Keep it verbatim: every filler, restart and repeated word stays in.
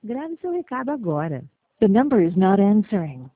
Grave seu recado agora. The number is not answering.